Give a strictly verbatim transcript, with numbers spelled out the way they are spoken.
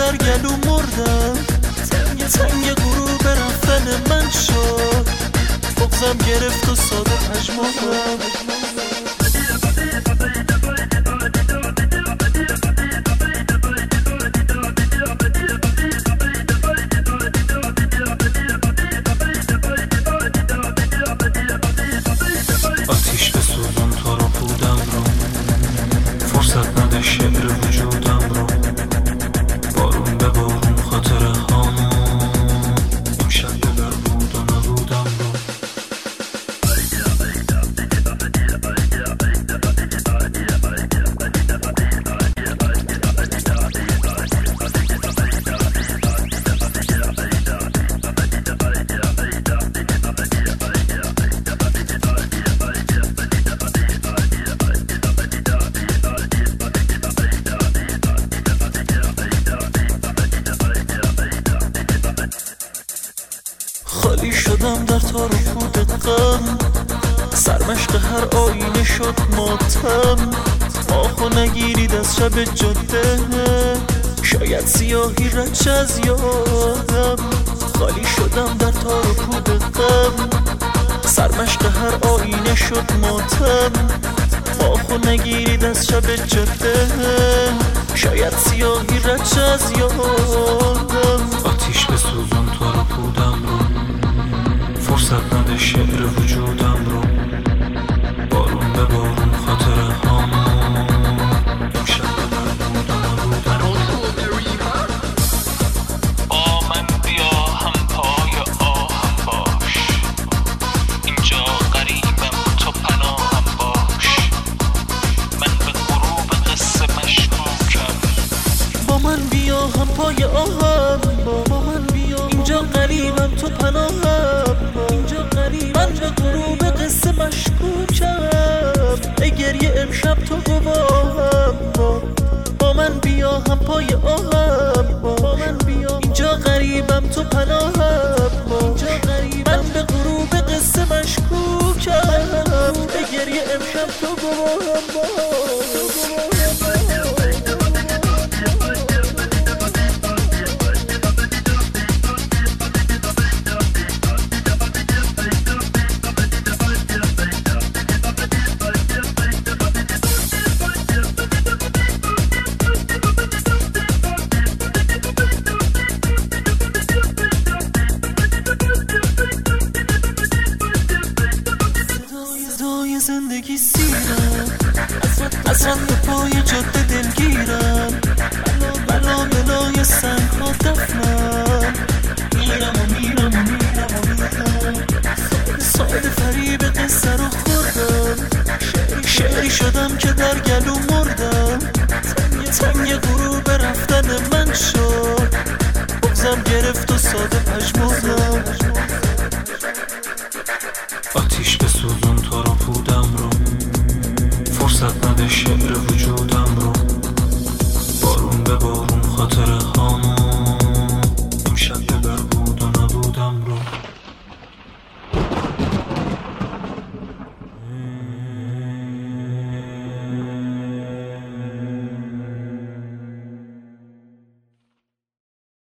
در گلو مردم، تنگ تنگ غروب رفتن من شد، بغزم گرفت و ساده پژمردم. آتیش به سوزون تو رو بودم رو، فرصت نده شعر وجودم رو، بارون به بارون خاطر هامون، امشب دلر بود و نبودم رو. خالی شدم در تار و پود غم، سرمشق هر آینه شد ماتم. آخو نگیرید از شب جاده، شاید سیاهی رچ از یادم. خالی شدم در تار و پود غم، سرمشق هر آینه شد ماتم. آخو نگیرید از شب جاده، شاید سیاهی رچ از یادم. آتیش به سوزون تو رو بودم رو، فرصت نده شعر وجودم رو، بارون به بارون خاطر هامون، امشب دلر بود و نبودم رو. با من بیا هم پای آهم باش، اینجا غریبم تو پناهم باش. من به غروب قصه مشکوکم. با من بیا هم پای آهم با من بیا، اینجا غریبم تو پناهم، اینجا غریبم. من به غروب قصه مشکوکم، ای گریه امشب تو گواهم. با, با من بیا هم پای آهم با من بیا، اینجا غریبم تو پناهم، اینجا غریبم. من به غروب قصه مشکوکم، ای گریه امشب تو گواهم. با زندگی سیرم، از رد پای جاده دلگیرم. بلا بلای سنگ ها دفنم، میرم و میرم و میرم و میرم. ساده فریب قصه رو خوردم، شعری شدم که در گلو مردم. تنگ غروب رفتن من شد، بغزم گرفت و ساده پژمردم. آتیش به سوزون تو رو بودم رو، فرصت نده شعر وجودم رو، بارون به بارون خاطر هامون.